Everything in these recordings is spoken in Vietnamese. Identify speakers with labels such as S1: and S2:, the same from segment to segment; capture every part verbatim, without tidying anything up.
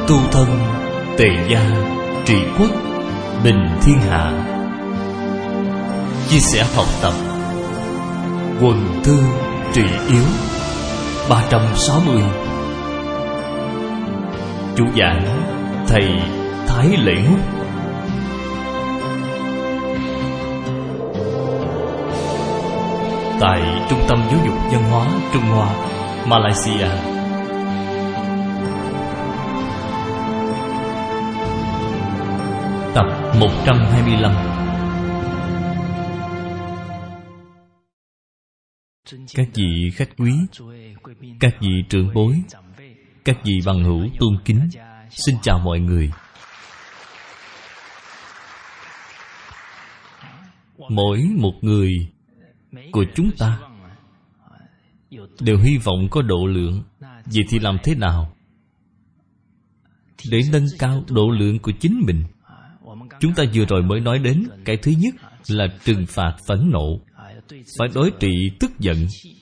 S1: Tu thân, tề gia, trị quốc, bình thiên hạ. Chia sẻ học tập, quần thư trị yếu. Ba trăm sáu mươi. Chủ giảng thầy Thái Lễ Ngúc. Tại Trung tâm Giáo dục Văn hóa Trung Hoa, Malaysia. Tập một trăm hai mươi lăm. Các vị khách quý, các vị trưởng bối, các vị bằng hữu tôn kính, xin chào mọi người. Mỗi một người của chúng ta đều hy vọng có độ lượng. Vậy thì làm thế nào để nâng cao độ lượng của chính mình? Chúng ta vừa rồi mới nói đến cái thứ nhất là trừng phạt phẫn nộ, phải đối trị tức giận.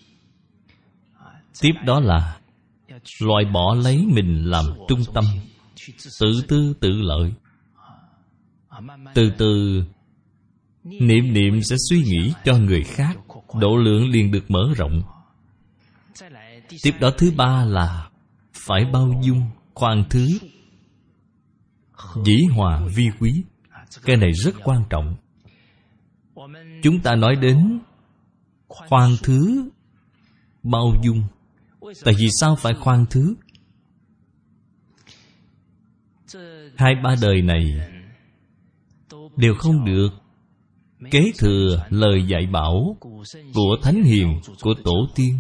S1: Tiếp đó là loại bỏ lấy mình làm trung tâm, tự tư tự lợi. Từ từ niệm niệm sẽ suy nghĩ cho người khác, độ lượng liền được mở rộng. Tiếp đó thứ ba là phải bao dung, khoan thứ, dĩ hòa vi quý. Cái này rất quan trọng. Chúng ta nói đến khoan thứ, bao dung. Tại vì sao phải khoan thứ? Hai ba đời này đều không được kế thừa lời dạy bảo của thánh hiền, của tổ tiên.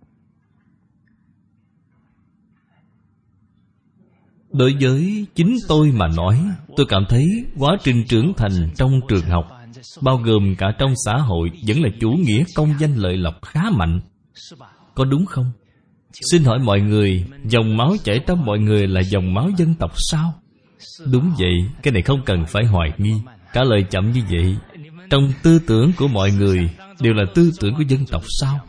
S1: Đối với chính tôi mà nói, tôi cảm thấy quá trình trưởng thành trong trường học, bao gồm cả trong xã hội, vẫn là chủ nghĩa công danh lợi lộc khá mạnh. Có đúng không? Xin hỏi mọi người, dòng máu chảy trong mọi người là dòng máu dân tộc sao? Đúng vậy, cái này không cần phải hoài nghi. Trả lời chậm như vậy, trong tư tưởng của mọi người đều là tư tưởng của dân tộc sao?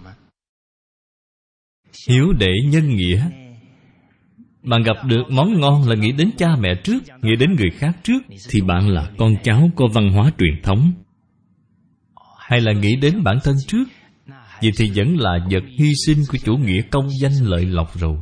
S1: Hiếu đệ nhân nghĩa. Bạn gặp được món ngon là nghĩ đến cha mẹ trước, nghĩ đến người khác trước, thì bạn là con cháu có văn hóa truyền thống. Hay là nghĩ đến bản thân trước, vậy thì vẫn là vật hy sinh của chủ nghĩa công danh lợi lộc rồi.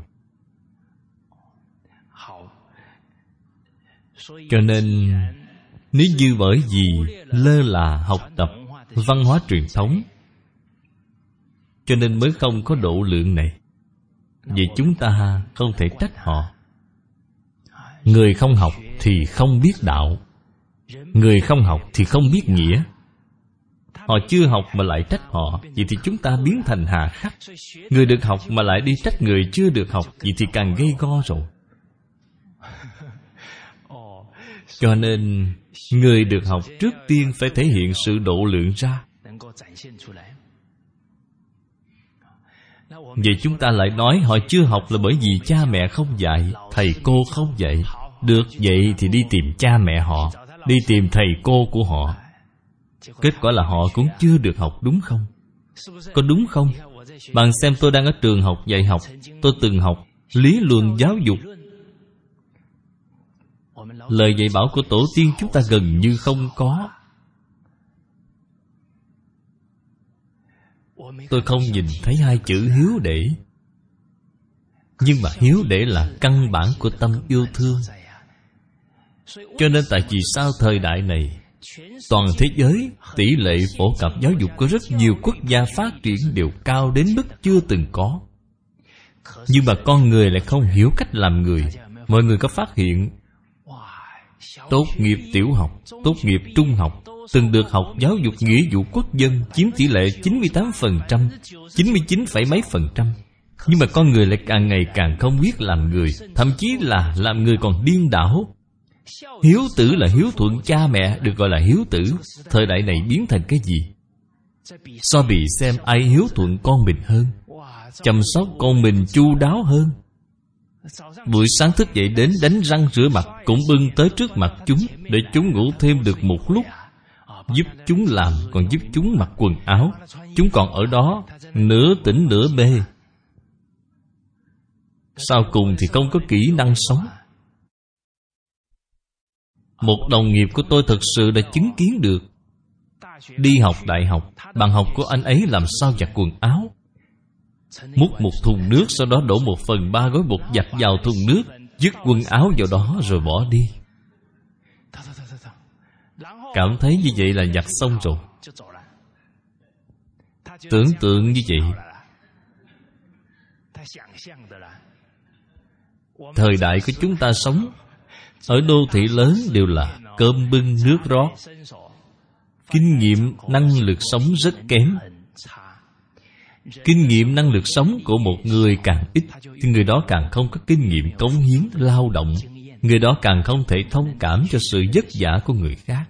S1: Cho nên nếu như bởi vì lơ là học tập văn hóa truyền thống, cho nên mới không có độ lượng này, vậy chúng ta không thể trách họ. Người không học thì không biết đạo, người không học thì không biết nghĩa. Họ chưa học mà lại trách họ, vậy thì chúng ta biến thành hà khắc. Người được học mà lại đi trách người chưa được học, vậy thì càng gây go rồi. Cho nên người được học trước tiên phải thể hiện sự độ lượng ra. Vậy chúng ta lại nói họ chưa học là bởi vì cha mẹ không dạy, thầy cô không dạy. Được vậy thì đi tìm cha mẹ họ, đi tìm thầy cô của họ. Kết quả là họ cũng chưa được học, đúng không? Có đúng không? Bạn xem, tôi đang ở trường học dạy học, tôi từng học lý luận giáo dục. Lời dạy bảo của tổ tiên chúng ta gần như không có. Tôi không nhìn thấy hai chữ hiếu đệ. Nhưng mà hiếu đệ là căn bản của tâm yêu thương. Cho nên tại vì sao thời đại này toàn thế giới tỷ lệ phổ cập giáo dục của rất nhiều quốc gia phát triển đều cao đến mức chưa từng có. Nhưng mà con người lại không hiểu cách làm người. Mọi người có phát hiện tốt nghiệp tiểu học, tốt nghiệp trung học, từng được học giáo dục nghĩa vụ quốc dân chiếm tỷ lệ chín mươi tám phần trăm, chín mươi chín phẩy mấy phần trăm. Nhưng mà con người lại càng ngày càng không biết làm người, thậm chí là làm người còn điên đảo. Hiếu tử là hiếu thuận cha mẹ, được gọi là hiếu tử. Thời đại này biến thành cái gì? So bì xem ai hiếu thuận con mình hơn, chăm sóc con mình chu đáo hơn. Buổi sáng thức dậy đến đánh răng rửa mặt cũng bưng tới trước mặt chúng, để chúng ngủ thêm được một lúc. Giúp chúng làm, còn giúp chúng mặc quần áo. Chúng còn ở đó nửa tỉnh nửa mê. Sau cùng thì không có kỹ năng sống. Một đồng nghiệp của tôi thật sự đã chứng kiến được. Đi học đại học, bạn học của anh ấy làm sao giặt quần áo. Múc một thùng nước, sau đó đổ một phần ba gói bột giặt vào thùng nước, dứt quần áo vào đó rồi bỏ đi. Cảm thấy như vậy là giặt xong rồi. Tưởng tượng như vậy. Thời đại của chúng ta sống ở đô thị lớn đều là cơm bưng nước rót. Kinh nghiệm, năng lực sống rất kém. Kinh nghiệm, năng lực sống của một người càng ít thì người đó càng không có kinh nghiệm cống hiến, lao động. Người đó càng không thể thông cảm cho sự vất vả của người khác.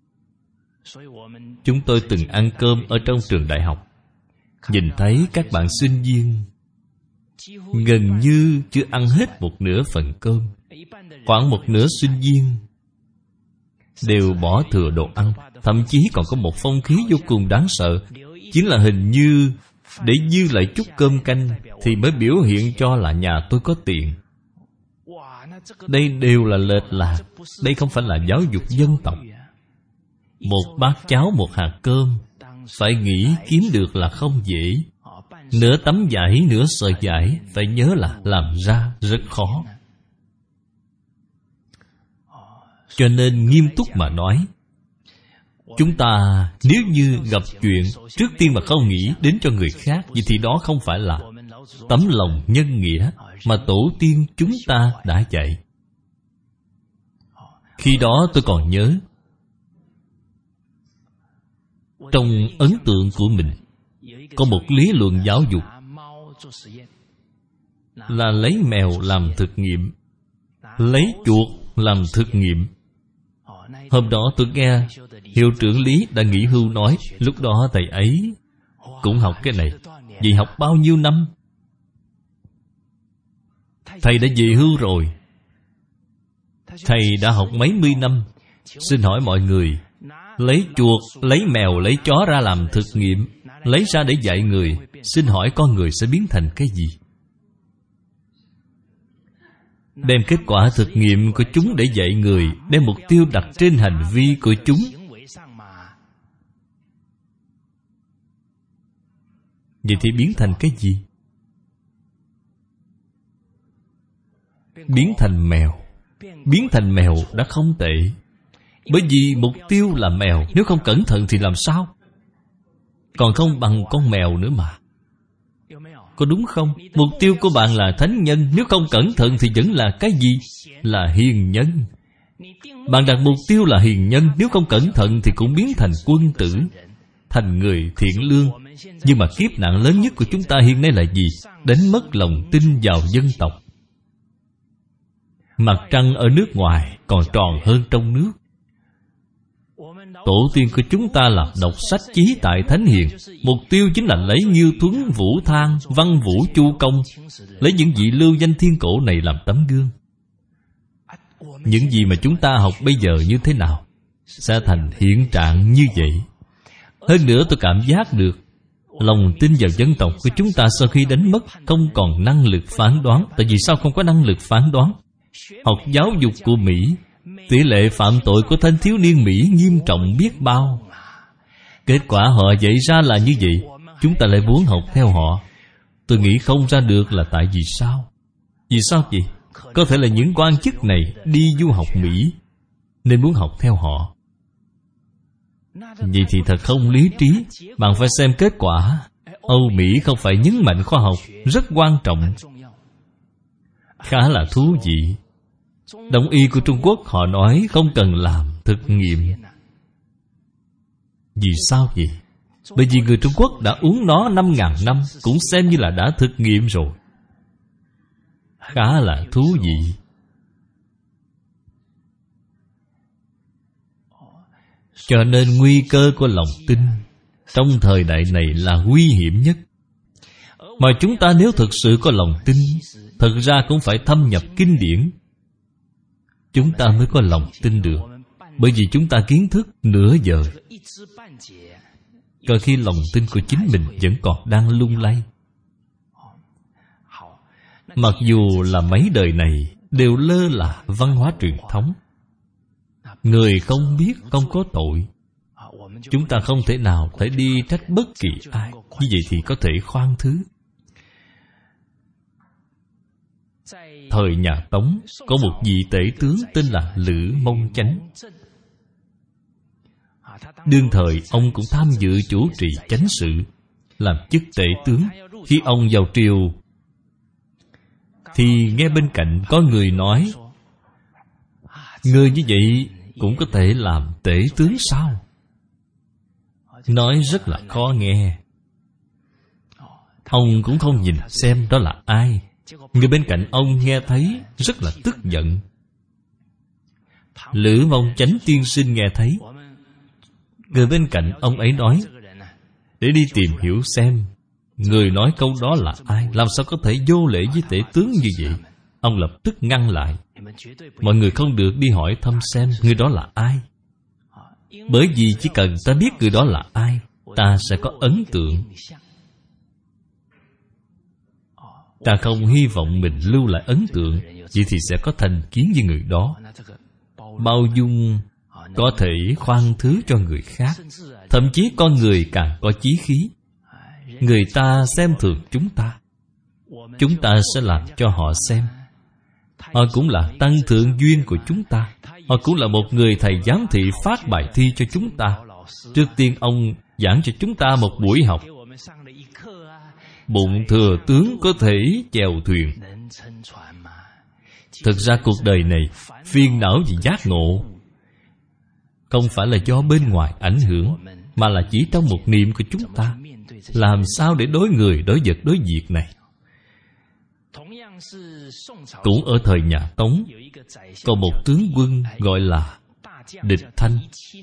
S1: Chúng tôi từng ăn cơm ở trong trường đại học, nhìn thấy các bạn sinh viên gần như chưa ăn hết một nửa phần cơm. Khoảng một nửa sinh viên đều bỏ thừa đồ ăn. Thậm chí còn có một phong khí vô cùng đáng sợ, chính là hình như để dư lại chút cơm canh thì mới biểu hiện cho là nhà tôi có tiền. Đây đều là lệch lạc. Đây không phải là giáo dục dân tộc. Một bát cháo, một hạt cơm, phải nghĩ kiếm được là không dễ. Nửa tấm vải, nửa sợi vải, phải nhớ là làm ra rất khó. Cho nên nghiêm túc mà nói, chúng ta nếu như gặp chuyện, trước tiên mà không nghĩ đến cho người khác, vậy thì đó không phải là tấm lòng nhân nghĩa mà tổ tiên chúng ta đã dạy. Khi đó tôi còn nhớ, trong ấn tượng của mình có một lý luận giáo dục là lấy mèo làm thực nghiệm, lấy chuột làm thực nghiệm. Hôm đó tôi nghe hiệu trưởng Lý đã nghỉ hưu nói, lúc đó thầy ấy cũng học cái này. Vậy học bao nhiêu năm? Thầy đã về hưu rồi. Thầy đã học mấy mươi năm. Xin hỏi mọi người, lấy chuột, lấy mèo, lấy chó ra làm thực nghiệm, lấy ra để dạy người, xin hỏi con người sẽ biến thành cái gì? Đem kết quả thực nghiệm của chúng để dạy người, đem mục tiêu đặt trên hành vi của chúng. Vậy thì biến thành cái gì? Biến thành mèo. Biến thành mèo đã không tệ. Bởi vì mục tiêu là mèo, nếu không cẩn thận thì làm sao? Còn không bằng con mèo nữa mà. Có đúng không? Mục tiêu của bạn là thánh nhân, nếu không cẩn thận thì vẫn là cái gì? Là hiền nhân. Bạn đặt mục tiêu là hiền nhân, nếu không cẩn thận thì cũng biến thành quân tử, thành người thiện lương. Nhưng mà kiếp nạn lớn nhất của chúng ta hiện nay là gì? Đánh mất lòng tin vào dân tộc. Mặt trăng ở nước ngoài còn tròn hơn trong nước. Tổ tiên của chúng ta là đọc sách chí tại thánh hiền. Mục tiêu chính là lấy Nghiêu Thuấn, Vũ Thang, Văn Vũ, Chu Công, lấy những vị lưu danh thiên cổ này làm tấm gương. Những gì mà chúng ta học bây giờ như thế nào sẽ thành hiện trạng như vậy. Hơn nữa tôi cảm giác được lòng tin vào dân tộc của chúng ta sau khi đánh mất, không còn năng lực phán đoán. Tại vì sao không có năng lực phán đoán? Học giáo dục của Mỹ, tỷ lệ phạm tội của thanh thiếu niên Mỹ nghiêm trọng biết bao. Kết quả họ dạy ra là như vậy, chúng ta lại muốn học theo họ. Tôi nghĩ không ra được là tại vì sao. Vì sao vậy? Có thể là những quan chức này đi du học Mỹ nên muốn học theo họ. Vậy thì thật không lý trí. Bạn phải xem kết quả. Âu Mỹ không phải nhấn mạnh khoa học rất quan trọng, khá là thú vị. Đông y của Trung Quốc họ nói không cần làm thực nghiệm. Vì sao vậy? Bởi vì người Trung Quốc đã uống nó năm ngàn năm, cũng xem như là đã thực nghiệm rồi. Khá là thú vị. Cho nên nguy cơ của lòng tin trong thời đại này là nguy hiểm nhất. Mà chúng ta nếu thực sự có lòng tin, thật ra cũng phải thâm nhập kinh điển, chúng ta mới có lòng tin được. Bởi vì chúng ta kiến thức nửa giờ, có khi lòng tin của chính mình vẫn còn đang lung lay. Mặc dù là mấy đời này đều lơ là văn hóa truyền thống, Người không biết không có tội. Chúng ta không thể nào thể đi trách bất kỳ ai. Như vậy thì có thể khoan thứ. Thời nhà Tống có một vị tể tướng tên là Lữ Mông Chánh. Đương thời ông cũng tham dự chủ trì chánh sự, làm chức tể tướng. Khi ông vào triều thì nghe bên cạnh có người nói: người như vậy cũng có thể làm tể tướng sao? Nói rất là khó nghe. Ông cũng không nhìn xem đó là ai. Người bên cạnh ông nghe thấy rất là tức giận. Lữ Mông Chánh tiên sinh nghe thấy, người bên cạnh ông ấy nói: để đi tìm hiểu xem người nói câu đó là ai. Làm sao có thể vô lễ với tể tướng như vậy? Ông lập tức ngăn lại: mọi người không được đi hỏi thăm xem người đó là ai. Bởi vì chỉ cần ta biết người đó là ai, ta sẽ có ấn tượng. Ta không hy vọng mình lưu lại ấn tượng, vậy thì sẽ có thành kiến với người đó. Bao dung, có thể khoan thứ cho người khác. Thậm chí con người càng có chí khí, người ta xem thường chúng ta, chúng ta sẽ làm cho họ xem. Họ cũng là tăng thượng duyên của chúng ta. Họ cũng là một người thầy giám thị phát bài thi cho chúng ta. Trước tiên ông giảng cho chúng ta một buổi học. Bụng thừa tướng có thể chèo thuyền. Thực ra cuộc đời này, phiền não vì giác ngộ không phải là do bên ngoài ảnh hưởng, mà là chỉ trong một niệm của chúng ta. Làm sao để đối người, đối vật, đối việc này? Cũng ở thời nhà Tống, có một tướng quân gọi là Địch Thanh.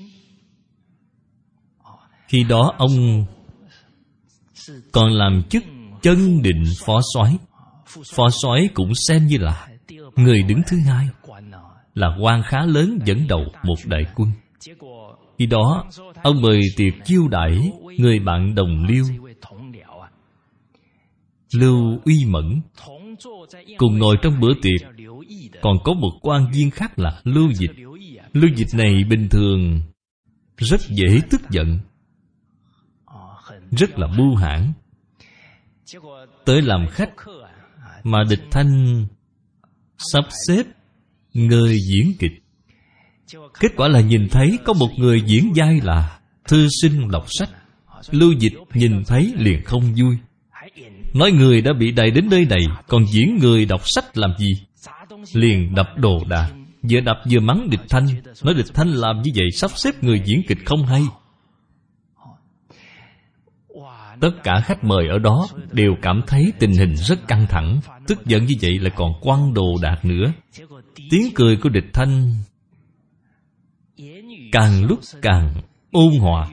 S1: Khi đó ông còn làm chức chân định phó soái. Phó soái cũng xem như là người đứng thứ hai, là quan khá lớn dẫn đầu một đại quân. Khi đó ông mời tiệc chiêu đãi người bạn đồng liêu Lưu Uy Mẫn. Cùng ngồi trong bữa tiệc còn có một quan viên khác là Lưu Dịch. Lưu Dịch này bình thường rất dễ tức giận, rất là bưu hãn. Tới làm khách mà Địch Thanh sắp xếp người diễn kịch. Kết quả là nhìn thấy có một người diễn vai là thư sinh đọc sách. Lưu Dịch nhìn thấy liền không vui, nói người đã bị đày đến nơi này, còn diễn người đọc sách làm gì? Liền đập đồ đạc, vừa đập vừa mắng Địch Thanh, nói Địch Thanh làm như vậy sắp xếp người diễn kịch không hay. Tất cả khách mời ở đó đều cảm thấy tình hình rất căng thẳng. Tức giận như vậy lại còn quăng đồ đạc nữa. Tiếng cười của Địch Thanh càng lúc càng ôn hòa,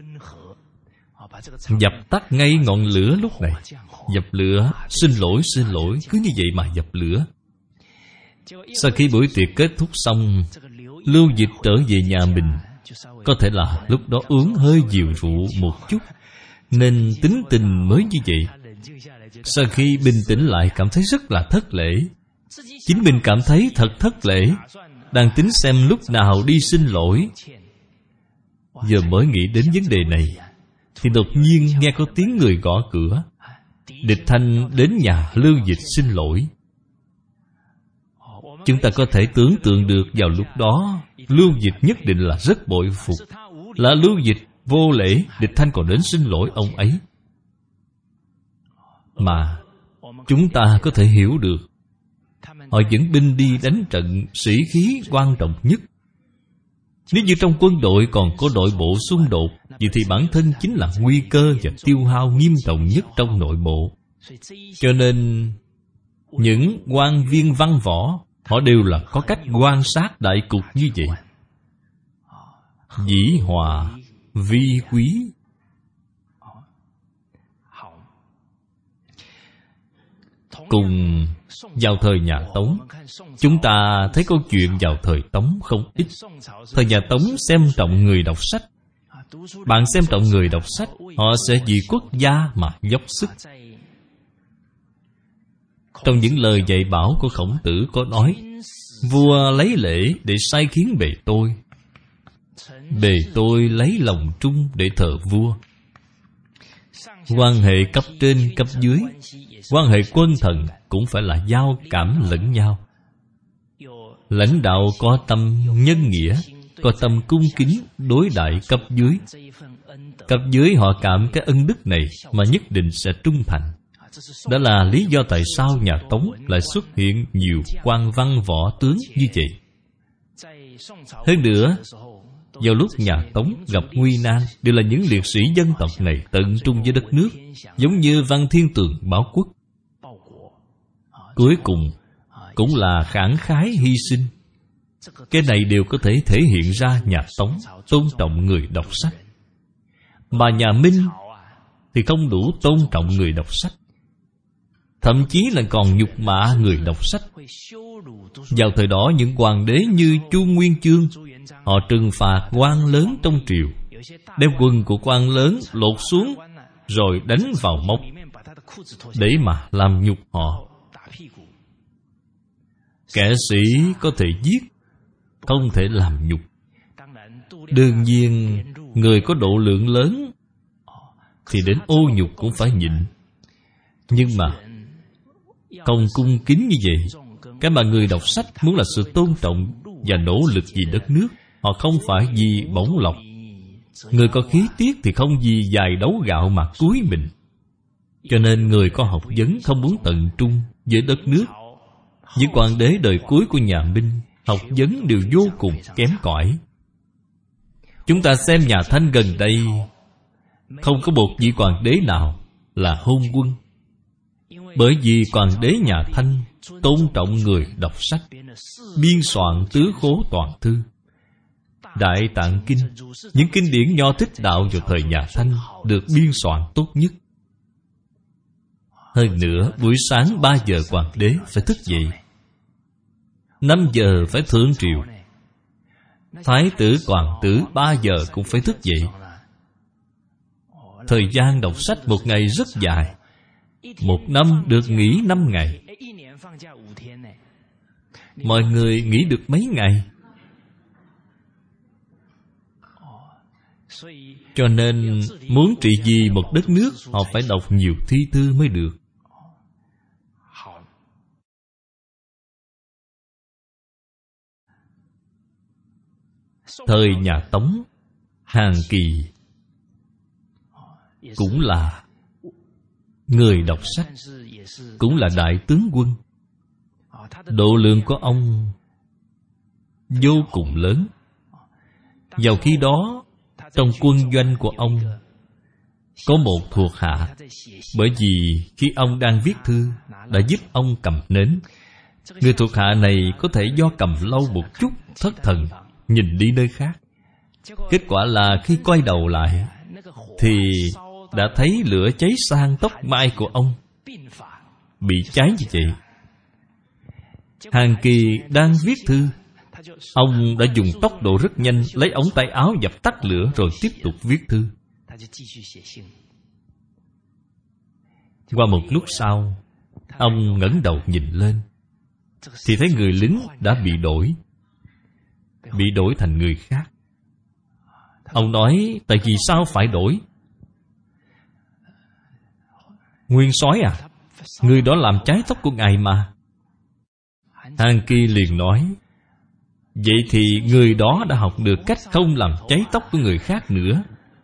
S1: dập tắt ngay ngọn lửa lúc này. Dập lửa, xin lỗi xin lỗi, cứ như vậy mà dập lửa. Sau khi buổi tiệc kết thúc xong, Lưu Dịch trở về nhà mình. Có thể là lúc đó uống hơi nhiều rượu một chút, nên tính tình mới như vậy. Sau khi bình tĩnh lại cảm thấy rất là thất lễ. Chính mình cảm thấy thật thất lễ, đang tính xem lúc nào đi xin lỗi. Giờ mới nghĩ đến vấn đề này thì đột nhiên nghe có tiếng người gõ cửa. Địch Thanh đến nhà Lưu Dịch xin lỗi. Chúng ta có thể tưởng tượng được vào lúc đó Lưu Dịch nhất định là rất bội phục. Là Lưu Dịch vô lễ, Địch Thanh còn đến xin lỗi ông ấy. Mà chúng ta có thể hiểu được, họ dẫn binh đi đánh trận, sĩ khí quan trọng nhất. Nếu như trong quân đội còn có nội bộ xung đột, vậy thì bản thân chính là nguy cơ và tiêu hao nghiêm trọng nhất trong nội bộ. Cho nên những quan viên văn võ, họ đều là có cách quan sát đại cục như vậy. Dĩ hòa vi quý. Cùng vào thời nhà Tống, chúng ta thấy câu chuyện vào thời Tống không ít. Thời nhà Tống xem trọng người đọc sách. Bạn xem trọng người đọc sách, họ sẽ vì quốc gia mà dốc sức. Trong những lời dạy bảo của Khổng Tử có nói: vua lấy lễ để sai khiến bề tôi, bề tôi lấy lòng trung để thờ vua. Quan hệ cấp trên cấp dưới, quan hệ quân thần cũng phải là giao cảm lẫn nhau. Lãnh đạo có tâm nhân nghĩa, có tâm cung kính đối đãi cấp dưới. Cấp dưới họ cảm cái ân đức này mà nhất định sẽ trung thành. Đó là lý do tại sao nhà Tống lại xuất hiện nhiều quan văn võ tướng như vậy. Hơn nữa, vào lúc nhà Tống gặp nguy nan, đều là những liệt sĩ dân tộc này tận trung với đất nước, giống như Văn Thiên Tường báo quốc. Cuối cùng cũng là khẳng khái hy sinh. Cái này đều có thể thể hiện ra nhà Tống tôn trọng người đọc sách. Mà nhà Minh thì không đủ tôn trọng người đọc sách, thậm chí là còn nhục mạ người đọc sách. Vào thời đó, những hoàng đế như Chu Nguyên Chương, họ trừng phạt quan lớn trong triều, đem quần của quan lớn lột xuống rồi đánh vào móc để mà làm nhục họ. Kẻ sĩ có thể giết, không thể làm nhục. Đương nhiên, người có độ lượng lớn thì đến ô nhục cũng phải nhịn. Nhưng mà không cung kính như vậy, cái mà người đọc sách muốn là sự tôn trọng và nỗ lực vì đất nước. Họ không phải vì bổng lộc. Người có khí tiết thì không vì vài đấu gạo mà cúi mình. Cho nên người có học vấn không muốn tận trung với đất nước. Những hoàng đế đời cuối của nhà Minh học vấn đều vô cùng kém cỏi. Chúng ta xem nhà Thanh gần đây, không có một vị hoàng đế nào là hôn quân. Bởi vì hoàng đế nhà Thanh tôn trọng người đọc sách, biên soạn tứ khố toàn thư, Đại Tạng Kinh. Những kinh điển nho thích đạo vào thời nhà Thanh được biên soạn tốt nhất. Hơn nữa, buổi sáng ba giờ hoàng đế phải thức dậy, năm giờ phải thượng triều. Thái tử hoàng tử ba giờ cũng phải thức dậy. Thời gian đọc sách một ngày rất dài. Một năm được nghỉ năm ngày. Mọi người nghỉ được mấy ngày? Cho nên muốn trị vì một đất nước, họ phải đọc nhiều thi thư mới được. Thời nhà Tống, Hàn Kỳ cũng là người đọc sách, cũng là đại tướng quân. Độ lượng của ông vô cùng lớn. Vào khi đó, trong quân doanh của ông có một thuộc hạ, bởi vì khi ông đang viết thư đã giúp ông cầm nến. Người thuộc hạ này có thể do cầm lâu một chút thất thần, nhìn đi nơi khác. Kết quả là khi quay đầu lại thì đã thấy lửa cháy sang tóc mai của ông, bị cháy như vậy. Hàn Kỳ đang viết thư, ông đã dùng tốc độ rất nhanh lấy ống tay áo dập tắt lửa rồi tiếp tục viết thư. Qua một lúc sau, ông ngẩng đầu nhìn lên thì thấy người lính đã bị đổi, bị đổi thành người khác. Ông nói, tại vì sao phải đổi? Nguyên soái à, người đó làm cháy tóc của ngài mà. Hàn Kỳ liền nói, vậy thì người đó đã học được cách không làm cháy tóc của người khác nữa.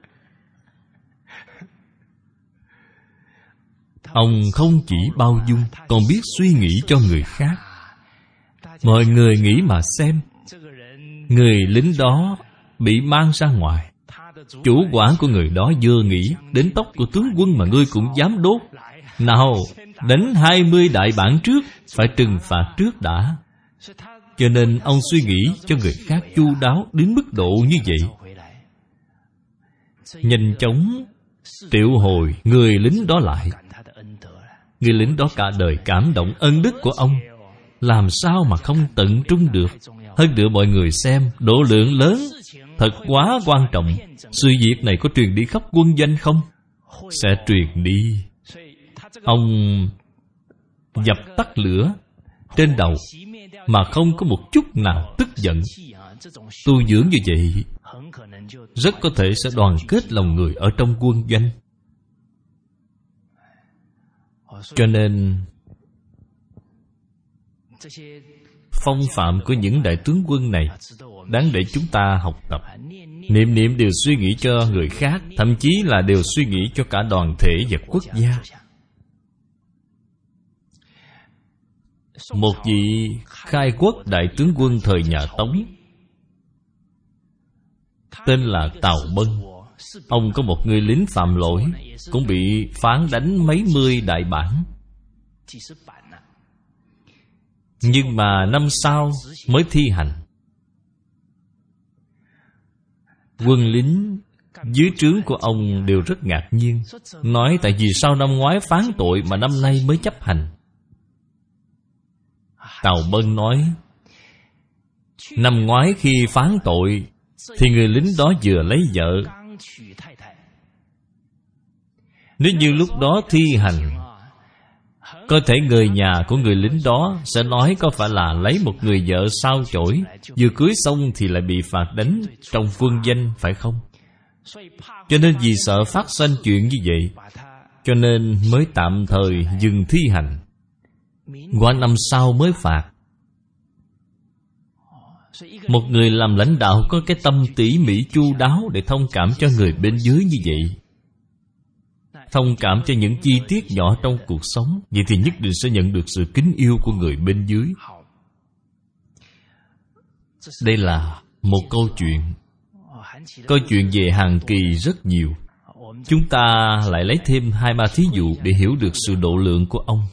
S1: Ông không chỉ bao dung, còn biết suy nghĩ cho người khác. Mọi người nghĩ mà xem, người lính đó bị mang ra ngoài, chủ quản của người đó vừa nghĩ đến tóc của tướng quân mà ngươi cũng dám đốt. Nào, đánh hai mươi đại bản trước, phải trừng phạt trước đã. Cho nên ông suy nghĩ cho người khác chu đáo đến mức độ như vậy. Nhanh chóng triệu hồi người lính đó lại. Người lính đó cả đời cảm động ân đức của ông, làm sao mà không tận trung được. Hơn nữa mọi người xem, độ lượng lớn thật quá quan trọng. Sự việc này có truyền đi khắp quân doanh không? Sẽ truyền đi. Ông dập tắt lửa trên đầu mà không có một chút nào tức giận. Tu dưỡng như vậy rất có thể sẽ đoàn kết lòng người ở trong quân doanh. Cho nên phong phạm của những đại tướng quân này đáng để chúng ta học tập. Niệm niệm đều suy nghĩ cho người khác, thậm chí là đều suy nghĩ cho cả đoàn thể và quốc gia. Một vị khai quốc đại tướng quân thời nhà Tống tên là Tào Bân. Ông có một người lính phạm lỗi, cũng bị phán đánh mấy mươi đại bản. Nhưng mà năm sau mới thi hành. Quân lính dưới trướng của ông đều rất ngạc nhiên, nói tại vì sao năm ngoái phán tội mà năm nay mới chấp hành. Tào Bân nói, năm ngoái khi phán tội thì người lính đó vừa lấy vợ. Nếu như lúc đó thi hành, có thể người nhà của người lính đó sẽ nói có phải là lấy một người vợ sao chổi, vừa cưới xong thì lại bị phạt đánh trong quân danh, phải không? Cho nên vì sợ phát sinh chuyện như vậy, cho nên mới tạm thời dừng thi hành, qua năm sau mới phạt. Một người làm lãnh đạo có cái tâm tỉ mỉ chu đáo để thông cảm cho người bên dưới như vậy, thông cảm cho những chi tiết nhỏ trong cuộc sống, vậy thì nhất định sẽ nhận được sự kính yêu của người bên dưới. Đây là một câu chuyện. Câu chuyện về Hàn Kỳ rất nhiều. Chúng ta lại lấy thêm hai ba thí dụ để hiểu được sự độ lượng của ông.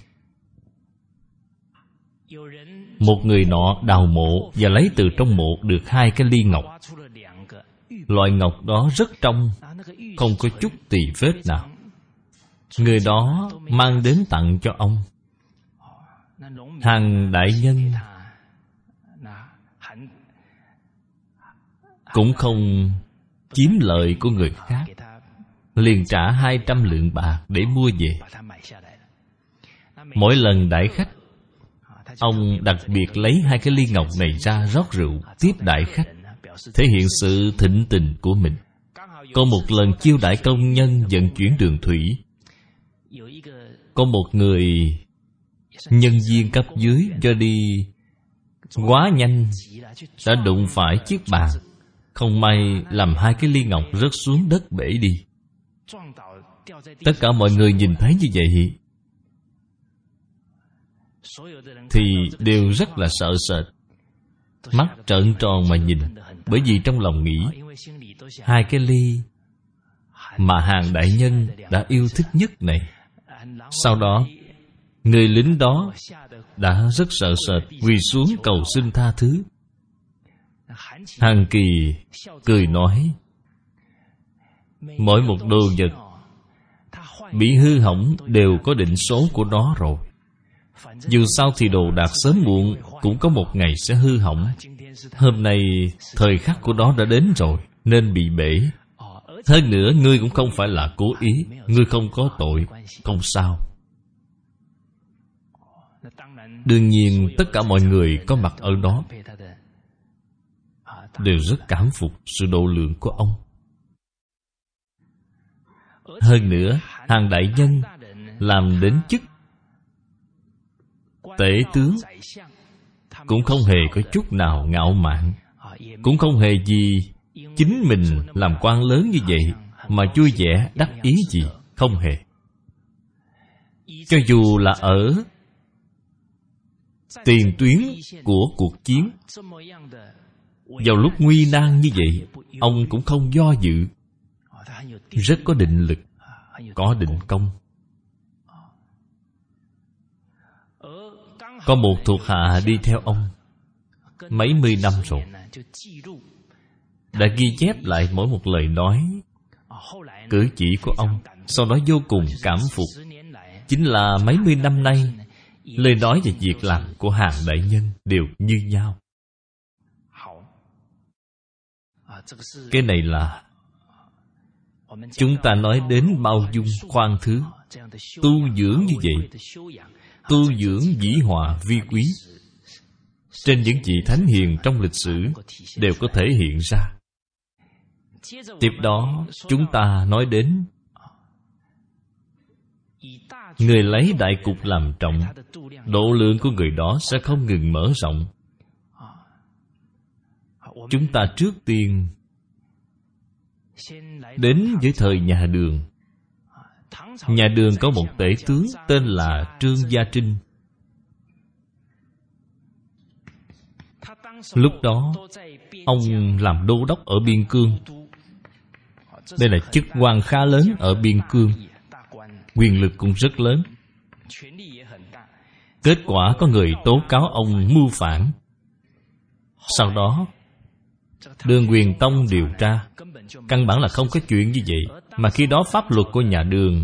S1: Một người nọ đào mộ và lấy từ trong mộ được hai cái ly ngọc. Loại ngọc đó rất trong, không có chút tì vết nào. Người đó mang đến tặng cho ông. Hàn đại nhân cũng không chiếm lợi của người khác, liền trả hai trăm lượng bạc để mua về. Mỗi lần đãi khách, ông đặc biệt lấy hai cái ly ngọc này ra rót rượu tiếp đãi khách, thể hiện sự thịnh tình của mình. Có một lần chiêu đãi công nhân vận chuyển đường thủy, có một người nhân viên cấp dưới cho đi quá nhanh đã đụng phải chiếc bàn, không may làm hai cái ly ngọc rớt xuống đất bể đi. Tất cả mọi người nhìn thấy như vậy thì đều rất là sợ sệt, mắt trợn tròn mà nhìn, bởi vì trong lòng nghĩ hai cái ly mà Hàn đại nhân đã yêu thích nhất này. Sau đó người lính đó đã rất sợ sệt, quỳ xuống cầu xin tha thứ. Hàn Kỳ cười nói, mỗi một đồ vật bị hư hỏng đều có định số của nó rồi. Dù sao thì đồ đạc sớm muộn cũng có một ngày sẽ hư hỏng. Hôm nay thời khắc của nó đã đến rồi, nên bị bể. Hơn nữa ngươi cũng không phải là cố ý, ngươi không có tội, không sao. Đương nhiên tất cả mọi người có mặt ở đó đều rất cảm phục sự độ lượng của ông. Hơn nữa Hàn đại nhân làm đến chức tể tướng cũng không hề có chút nào ngạo mạn, cũng không hề gì chính mình làm quan lớn như vậy mà vui vẻ đắc ý gì, không hề. Cho dù là ở tiền tuyến của cuộc chiến, vào lúc nguy nan như vậy, ông cũng không do dự, rất có định lực, có định công. Có một thuộc hạ đi theo ông mấy mươi năm rồi, đã ghi chép lại mỗi một lời nói, cử chỉ của ông, sau đó vô cùng cảm phục. Chính là mấy mươi năm nay, lời nói và việc làm của Hàn đại nhân đều như nhau. Cái này là chúng ta nói đến bao dung khoan thứ, tu dưỡng như vậy, tu dưỡng dĩ hòa vi quý, trên những vị thánh hiền trong lịch sử đều có thể hiện ra. Tiếp đó chúng ta nói đến người lấy đại cục làm trọng, độ lượng của người đó sẽ không ngừng mở rộng. Chúng ta trước tiên đến với thời nhà Đường. Nhà Đường có một tể tướng tên là Trương Gia Trinh. Lúc đó ông làm đô đốc ở biên cương. Đây là chức quan khá lớn ở biên cương, quyền lực cũng rất lớn. Kết quả có người tố cáo ông mưu phản. Sau đó Đường Quyền Tông điều tra, căn bản là không có chuyện như vậy. Mà khi đó pháp luật của nhà Đường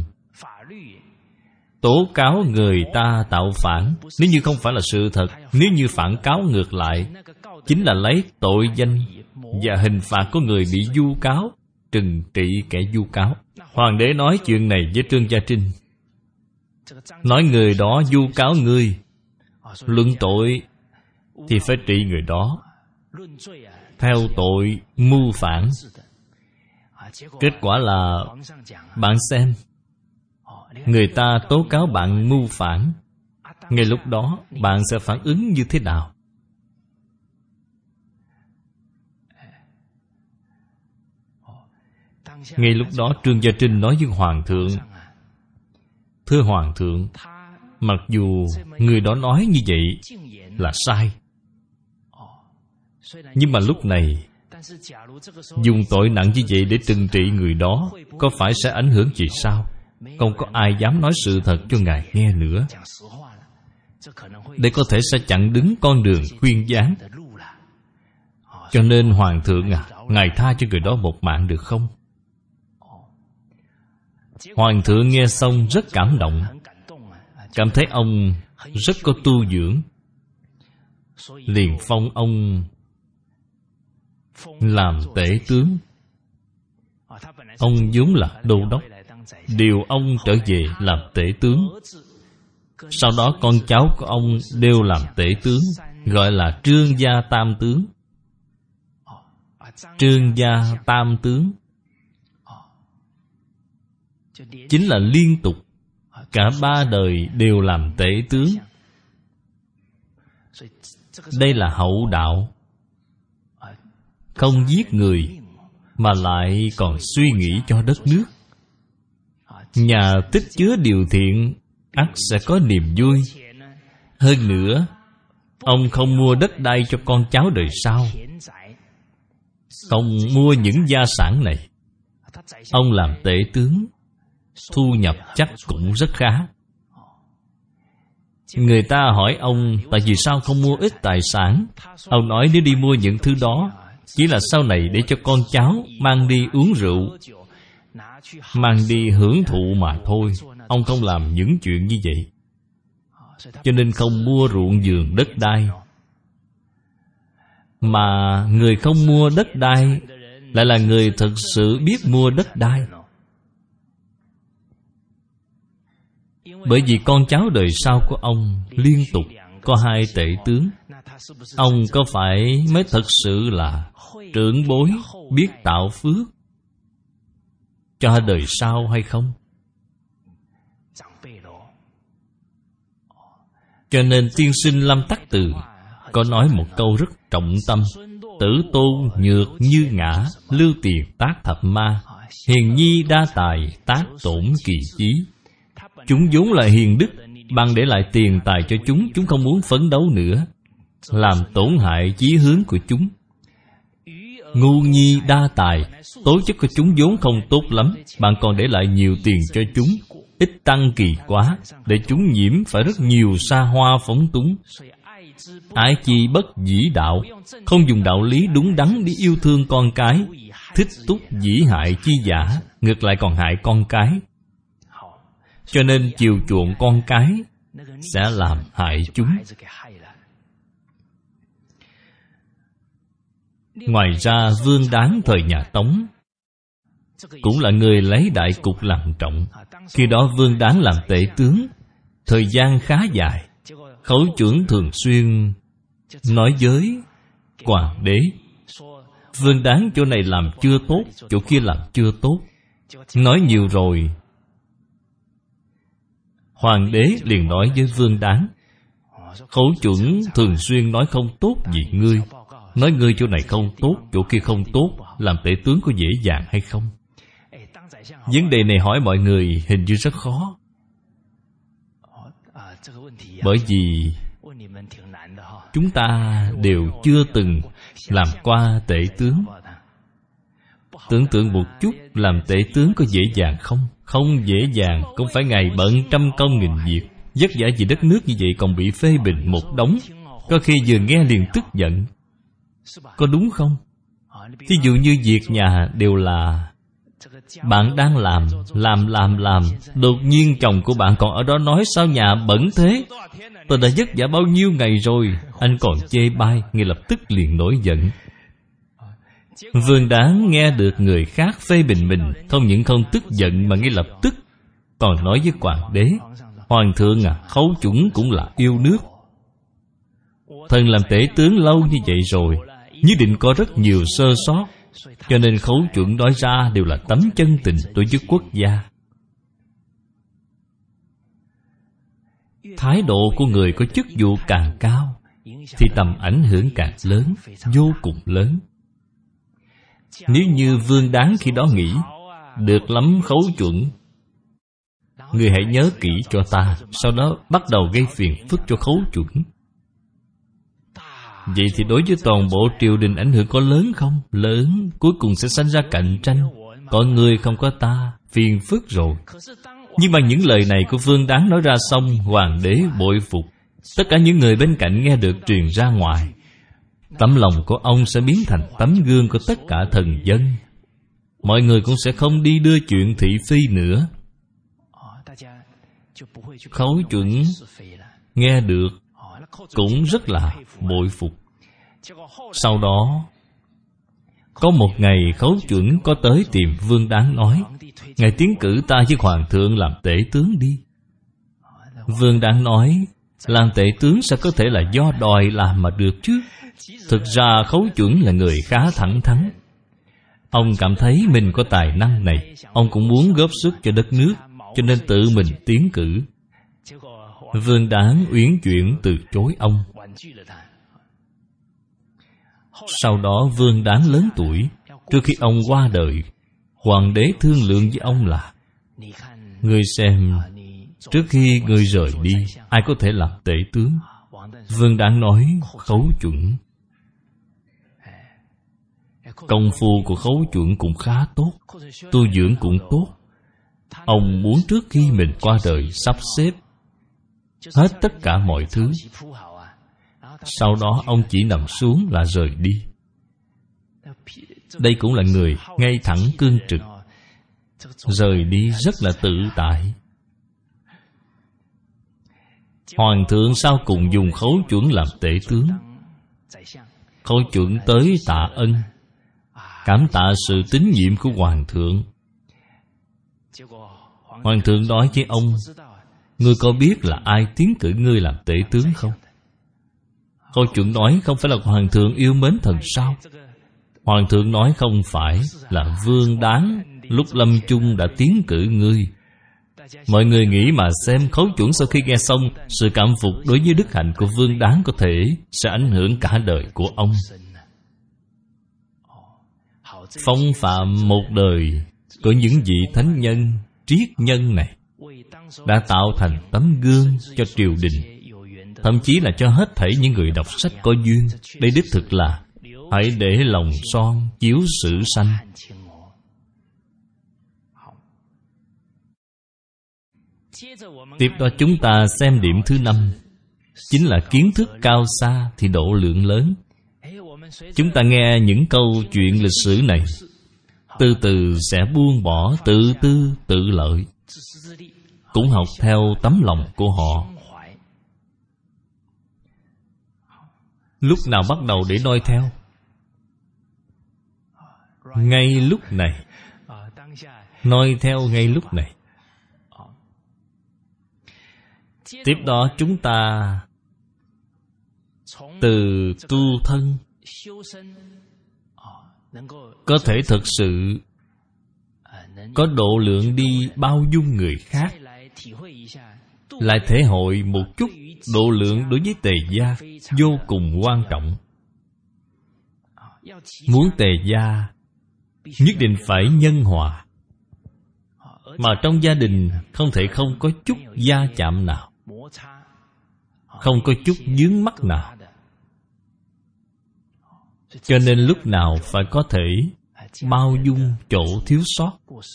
S1: tố cáo người ta tạo phản, nếu như không phải là sự thật, nếu như phản cáo ngược lại, chính là lấy tội danh và hình phạt của người bị vu cáo trừng trị kẻ vu cáo. Hoàng đế nói chuyện này với Trương Gia Trinh, nói người đó vu cáo ngươi, luận tội thì phải trị người đó theo tội mưu phản. Kết quả là bạn xem, người ta tố cáo bạn mưu phản, ngay lúc đó bạn sẽ phản ứng như thế nào? Ngay lúc đó Trương Gia Trinh nói với Hoàng thượng: thưa Hoàng thượng, mặc dù người đó nói như vậy là sai, nhưng mà lúc này dùng tội nặng như vậy để trừng trị người đó, có phải sẽ ảnh hưởng gì sao? Không có ai dám nói sự thật cho ngài nghe nữa. Để có thể sẽ chặn đứng con đường khuyên gián. Cho nên Hoàng thượng à, ngài tha cho người đó một mạng được không? Hoàng thượng nghe xong rất cảm động, cảm thấy ông rất có tu dưỡng, liền phong ông làm tể tướng. Ông vốn là đô đốc, điều ông trở về làm tể tướng. Sau đó con cháu của ông đều làm tể tướng, gọi là Trương gia tam tướng. Trương gia tam tướng chính là liên tục cả ba đời đều làm tể tướng. Đây là hậu đạo, không giết người mà lại còn suy nghĩ cho đất nước. Nhà tích chứa điều thiện, ắt sẽ có niềm vui. Hơn nữa, ông không mua đất đai cho con cháu đời sau, không mua những gia sản này. Ông làm tể tướng, thu nhập chắc cũng rất khá. Người ta hỏi ông tại vì sao không mua ít tài sản. Ông nói nếu đi mua những thứ đó chỉ là sau này để cho con cháu mang đi uống rượu, mang đi hưởng thụ mà thôi. Ông không làm những chuyện như vậy, cho nên không mua ruộng vườn đất đai. Mà người không mua đất đai lại là người thực sự biết mua đất đai. Bởi vì con cháu đời sau của ông liên tục có hai tể tướng, ông có phải mới thật sự là trưởng bối biết tạo phước cho đời sau hay không? Cho nên tiên sinh Lâm Tắc Từ có nói một câu rất trọng tâm: tử tôn nhược như ngã, lưu tiền tác thập ma, hiền nhi đa tài tác tổn kỳ chí. Chúng vốn là hiền đức, bạn để lại tiền tài cho chúng, chúng không muốn phấn đấu nữa, làm tổn hại chí hướng của chúng. Ngu nhi đa tài, tố chất của chúng vốn không tốt lắm, bạn còn để lại nhiều tiền cho chúng, ít tăng kỳ quá, để chúng nhiễm phải rất nhiều xa hoa phóng túng. Ái chi bất dĩ đạo, không dùng đạo lý đúng đắn đi yêu thương con cái, thích túc dĩ hại chi giả, ngược lại còn hại con cái. Cho nên chiều chuộng con cái sẽ làm hại chúng. Ngoài ra Vương Đáng thời nhà Tống cũng là người lấy đại cục làm trọng. Khi đó Vương Đáng làm tể tướng, thời gian khá dài. Khấu chuẩn thường xuyên nói với hoàng đế: Vương Đáng chỗ này làm chưa tốt, chỗ kia làm chưa tốt. Nói nhiều rồi, hoàng đế liền nói với Vương Đáng: Khấu chuẩn thường xuyên nói không tốt vì ngươi, nói ngươi chỗ này không tốt, chỗ kia không tốt, làm tể tướng có dễ dàng hay không? Vấn đề này hỏi mọi người hình như rất khó. Bởi vì chúng ta đều chưa từng làm qua tể tướng. Tưởng tượng một chút, làm tể tướng có dễ dàng không? Không dễ dàng, cũng phải ngày bận trăm công nghìn việc, vất vả vì đất nước như vậy còn bị phê bình một đống. Có khi vừa nghe liền tức giận. Có đúng không? Thí dụ như việc nhà đều là bạn đang làm, làm, làm, làm, đột nhiên chồng của bạn còn ở đó nói sao nhà bẩn thế? Tôi đã vất vả bao nhiêu ngày rồi, anh còn chê bai, ngay lập tức liền nổi giận. Vương Đáng nghe được người khác phê bình mình, không những không tức giận mà ngay lập tức còn nói với hoàng đế: Hoàng thượng à, Khấu chuẩn cũng là yêu nước. Thần làm tể tướng lâu như vậy rồi, nhất định có rất nhiều sơ sót, cho nên Khấu chuẩn nói ra đều là tấm chân tình đối với quốc gia. Thái độ của người có chức vụ càng cao thì tầm ảnh hưởng càng lớn, vô cùng lớn. Nếu như Vương Đáng khi đó nghĩ: Được lắm Khấu chuẩn, người hãy nhớ kỹ cho ta, sau đó bắt đầu gây phiền phức cho Khấu chuẩn, vậy thì đối với toàn bộ triều đình ảnh hưởng có lớn không? Lớn, cuối cùng sẽ sanh ra cạnh tranh. Có người không có ta, phiền phức rồi. Nhưng mà những lời này của Vương Đáng nói ra xong, hoàng đế bội phục. Tất cả những người bên cạnh nghe được truyền ra ngoài, tấm lòng của ông sẽ biến thành tấm gương của tất cả thần dân. Mọi người cũng sẽ không đi đưa chuyện thị phi nữa. Khấu chuẩn nghe được cũng rất là bội phục. Sau đó có một ngày, Khấu chuẩn có tới tìm Vương Đáng nói: Ngài tiến cử ta với hoàng thượng làm tể tướng đi. Vương Đáng nói: Làm tể tướng sao có thể là do đòi làm mà được chứ? Thực ra Khấu chuẩn là người khá thẳng thắn. Ông cảm thấy mình có tài năng này, ông cũng muốn góp sức cho đất nước, cho nên tự mình tiến cử. Vương Đáng uyển chuyển từ chối ông. Sau đó Vương Đáng lớn tuổi, trước khi ông qua đời, hoàng đế thương lượng với ông là: Ngươi xem, trước khi ngươi rời đi, ai có thể làm tể tướng? Vương Đáng nói: Khấu chuẩn. Công phu của Khấu chuẩn cũng khá tốt, tu dưỡng cũng tốt. Ông muốn trước khi mình qua đời sắp xếp hết tất cả mọi thứ, sau đó ông chỉ nằm xuống là rời đi. Đây cũng là người ngay thẳng cương trực, rời đi rất là tự tại. Hoàng thượng sau cùng dùng Khấu chuẩn làm tể tướng. Khấu chuẩn tới tạ ân, cảm tạ sự tín nhiệm của hoàng thượng. Hoàng thượng nói với ông: Ngươi có biết là ai tiến cử ngươi làm tể tướng không? Khấu chuẩn nói: Không phải là hoàng thượng yêu mến thần sao? Hoàng thượng nói: Không phải, là Vương Đáng lúc lâm chung đã tiến cử ngươi. Mọi người nghĩ mà xem, Khấu chuẩn sau khi nghe xong, sự cảm phục đối với đức hạnh của Vương Đáng có thể sẽ ảnh hưởng cả đời của ông. Phong phạm một đời của những vị thánh nhân, triết nhân này đã tạo thành tấm gương cho triều đình, thậm chí là cho hết thảy những người đọc sách có duyên. Đây đích thực là hãy để lòng son chiếu sử sanh. Tiếp đó chúng ta xem điểm thứ năm, chính là kiến thức cao xa thì độ lượng lớn. Chúng ta nghe những câu chuyện lịch sử này, từ từ sẽ buông bỏ tự tư tự lợi, cũng học theo tấm lòng của họ. Lúc nào bắt đầu để noi theo? Ngay lúc này. Noi theo ngay lúc này. Tiếp đó chúng ta từ tu thân có thể thực sự có độ lượng đi bao dung người khác, lại thể hội một chút độ lượng đối với tề gia vô cùng quan trọng. Muốn tề gia nhất định phải nhân hòa, mà trong gia đình không thể không có chút va chạm nào, không có chút vướng mắc nào. Cho nên lúc nào phải có thể bao dung chỗ thiếu sót,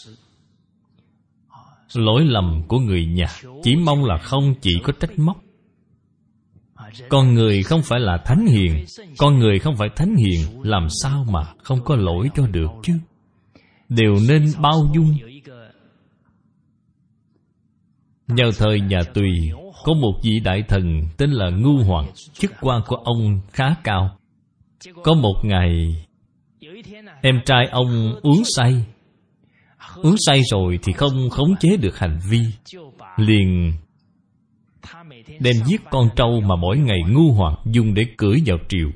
S1: lỗi lầm của người nhà. Chỉ mong là không chỉ có trách móc. Con người không phải là thánh hiền, con người không phải thánh hiền, làm sao mà không có lỗi cho được chứ? Đều nên bao dung. Vào thời nhà Tùy, có một vị đại thần tên là Ngưu Hoàng, chức quan của ông khá cao. Có một ngày, em trai ông uống say. Uống say rồi thì không khống chế được hành vi, liền đem giết con trâu mà mỗi ngày Ngưu Hoàng dùng để cưỡi vào triều.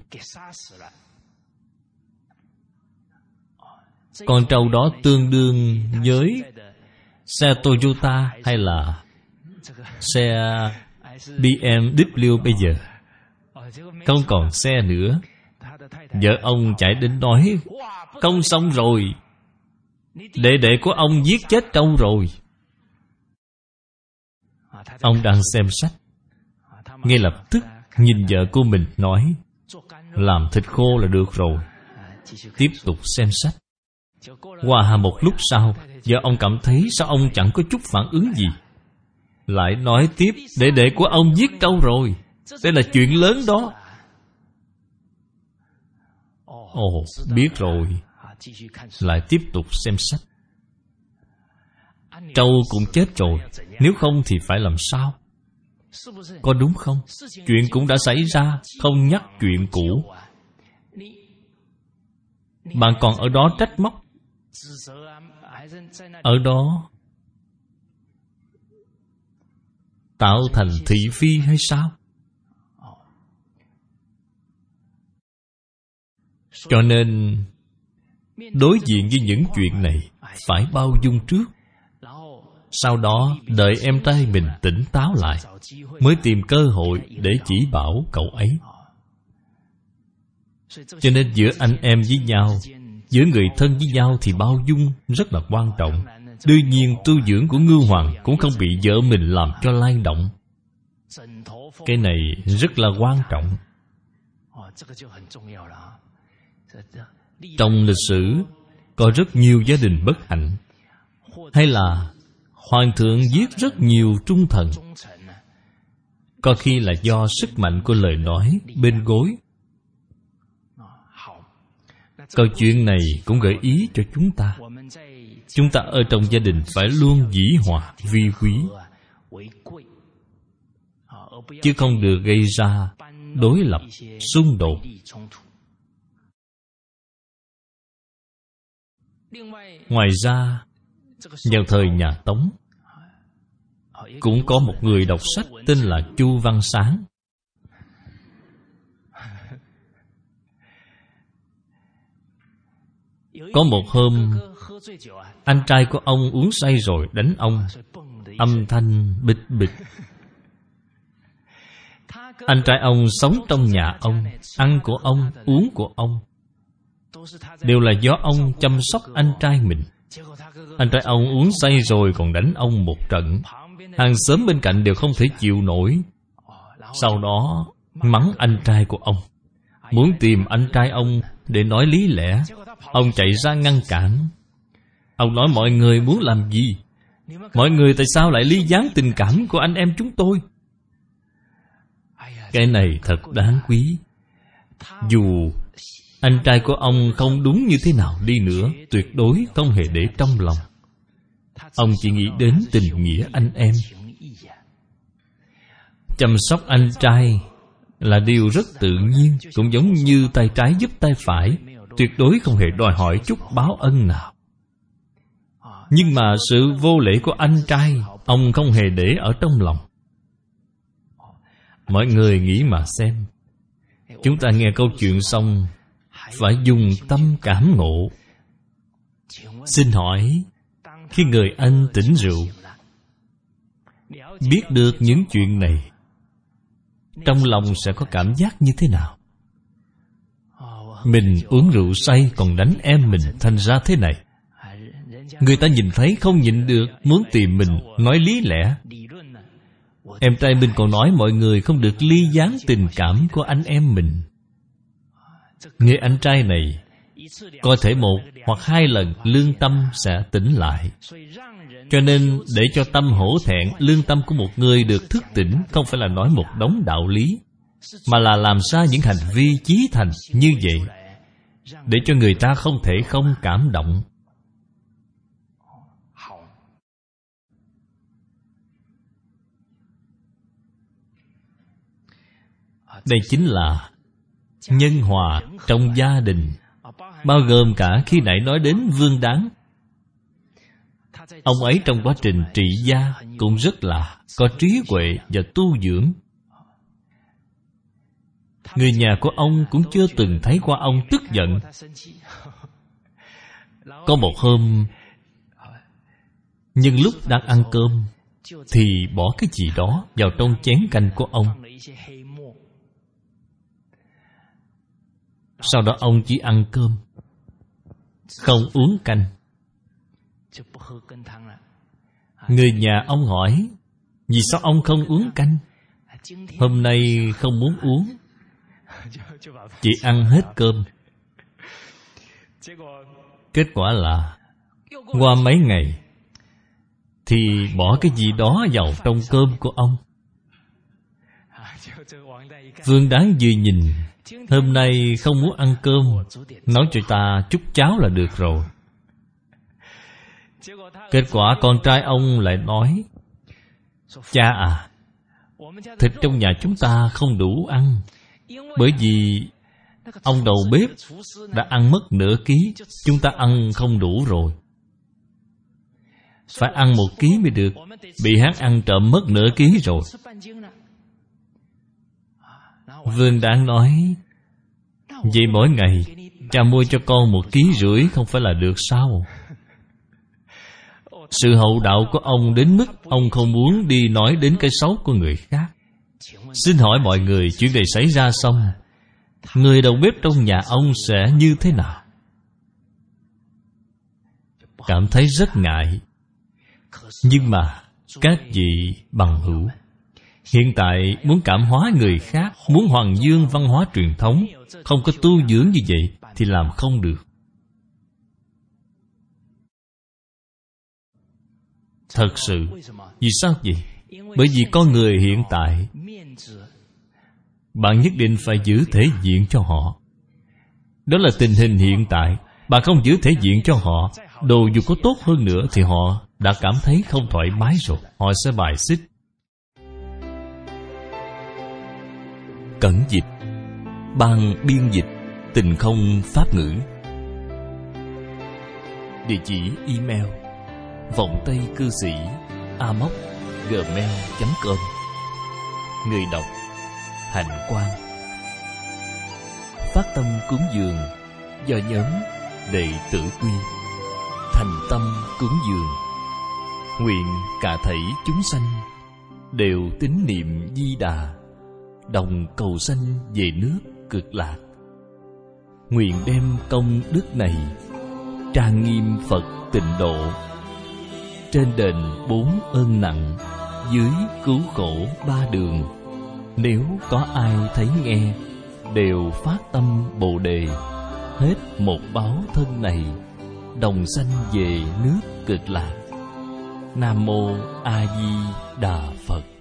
S1: Con trâu đó tương đương với xe Toyota hay là xe bê em vê bây giờ. Không còn xe nữa. Vợ ông chạy đến nói: "Không xong rồi, đệ đệ của ông giết chết trâu rồi." Ông đang xem sách, ngay lập tức nhìn vợ của mình nói: "Làm thịt khô là được rồi." Tiếp tục xem sách. Qua một lúc sau, vợ ông cảm thấy sao ông chẳng có chút phản ứng gì, lại nói tiếp: "Đệ đệ của ông giết trâu rồi, đây là chuyện lớn đó." Ồ, biết rồi. Lại tiếp tục xem sách. Trâu cũng chết rồi, nếu không thì phải làm sao? Có đúng không? Chuyện cũng đã xảy ra, không nhắc chuyện cũ. Bạn còn ở đó trách móc, ở đó tạo thành thị phi hay sao? Cho nên đối diện với những chuyện này phải bao dung trước, sau đó đợi em trai mình tỉnh táo lại mới tìm cơ hội để chỉ bảo cậu ấy. Cho nên giữa anh em với nhau, giữa người thân với nhau thì bao dung rất là quan trọng. Đương nhiên tu dưỡng của Ngưu Hoàng cũng không bị vợ mình làm cho lay động. Cái này rất là quan trọng. Trong lịch sử có rất nhiều gia đình bất hạnh, hay là hoàng thượng giết rất nhiều trung thần, có khi là do sức mạnh của lời nói bên gối. Câu chuyện này cũng gợi ý cho chúng ta, chúng ta ở trong gia đình phải luôn dĩ hòa vi quý, chứ không được gây ra đối lập, xung đột. Ngoài ra, vào thời nhà Tống cũng có một người đọc sách tên là Chu Văn Sáng. Có một hôm, anh trai của ông uống say rồi đánh ông, âm thanh bịch bịch. Anh trai ông sống trong nhà ông, ăn của ông, uống của ông, đều là do ông chăm sóc anh trai mình. Anh trai ông uống say rồi còn đánh ông một trận, hàng xóm bên cạnh đều không thể chịu nổi. Sau đó mắng anh trai của ông, muốn tìm anh trai ông để nói lý lẽ. Ông chạy ra ngăn cản. Ông nói: "Mọi người muốn làm gì? Mọi người tại sao lại ly gián tình cảm của anh em chúng tôi?" Cái này thật đáng quý. Dù anh trai của ông không đúng như thế nào đi nữa, tuyệt đối không hề để trong lòng. Ông chỉ nghĩ đến tình nghĩa anh em. Chăm sóc anh trai là điều rất tự nhiên, cũng giống như tay trái giúp tay phải, tuyệt đối không hề đòi hỏi chút báo ân nào. Nhưng mà sự vô lễ của anh trai, ông không hề để ở trong lòng. Mọi người nghĩ mà xem. Chúng ta nghe câu chuyện xong, phải dùng tâm cảm ngộ. Xin hỏi, khi người anh tỉnh rượu, biết được những chuyện này, trong lòng sẽ có cảm giác như thế nào? Mình uống rượu say còn đánh em mình thành ra thế này. Người ta nhìn thấy không nhịn được, muốn tìm mình nói lý lẽ. Em trai mình còn nói mọi người không được ly gián tình cảm của anh em mình. Người anh trai này có thể một hoặc hai lần lương tâm sẽ tỉnh lại. Cho nên để cho tâm hổ thẹn, lương tâm của một người được thức tỉnh, không phải là nói một đống đạo lý, mà là làm ra những hành vi chí thành như vậy, để cho người ta không thể không cảm động. Đây chính là nhân hòa trong gia đình, bao gồm cả khi nãy nói đến Vương Đáng. Ông ấy trong quá trình trị gia cũng rất là có trí huệ và tu dưỡng. Người nhà của ông cũng chưa từng thấy qua ông tức giận. Có một hôm, nhưng lúc đang ăn cơm, thì bỏ cái gì đó vào trong chén canh của ông. Sau đó ông chỉ ăn cơm, không uống canh. Người nhà ông hỏi, vì sao ông không uống canh? Hôm nay không muốn uống, chỉ ăn hết cơm. Kết quả là qua mấy ngày thì bỏ cái gì đó vào trong cơm của ông. Vương Đáng vừa nhìn, hôm nay không muốn ăn cơm, nói cho ta chút cháo là được rồi. Kết quả con trai ông lại nói, cha à, thịt trong nhà chúng ta không đủ ăn, bởi vì ông đầu bếp đã ăn mất nửa ký, chúng ta ăn không đủ rồi. Phải ăn một ký mới được, bị hắn ăn trộm mất nửa ký rồi. Vương Đáng nói, vậy mỗi ngày cha mua cho con một ký rưỡi không phải là được sao? Sự hậu đạo của ông đến mức ông không muốn đi nói đến cái xấu của người khác. Xin hỏi mọi người, chuyện này xảy ra xong, người đầu bếp trong nhà ông sẽ như thế nào? Cảm thấy rất ngại. Nhưng mà các vị bằng hữu, hiện tại muốn cảm hóa người khác, muốn hoàng dương văn hóa truyền thống, không có tu dưỡng như vậy thì làm không được. Thật sự. Vì sao vậy? Bởi vì con người hiện tại, bạn nhất định phải giữ thể diện cho họ. Đó là tình hình hiện tại. Bạn không giữ thể diện cho họ, đồ dù có tốt hơn nữa thì họ đã cảm thấy không thoải mái rồi, họ sẽ bài xích. Cẩn dịch, ban biên dịch Tình Không Pháp Ngữ. Địa chỉ email vọng tây cư sĩ a m o c gmail chấm com. Người đọc Hạnh Quang. Phát tâm cúng dường do nhóm Đệ Tử Quy. Thành tâm cúng dường, nguyện cả thảy chúng sanh đều tín niệm Di Đà, đồng cầu sanh về nước Cực Lạc. Nguyện đem công đức này trang nghiêm Phật Tịnh Độ, trên đền bốn ơn nặng, dưới cứu khổ ba đường. Nếu có ai thấy nghe, đều phát tâm Bồ Đề, hết một báo thân này, đồng sanh về nước Cực Lạc. Nam Mô A Di Đà Phật.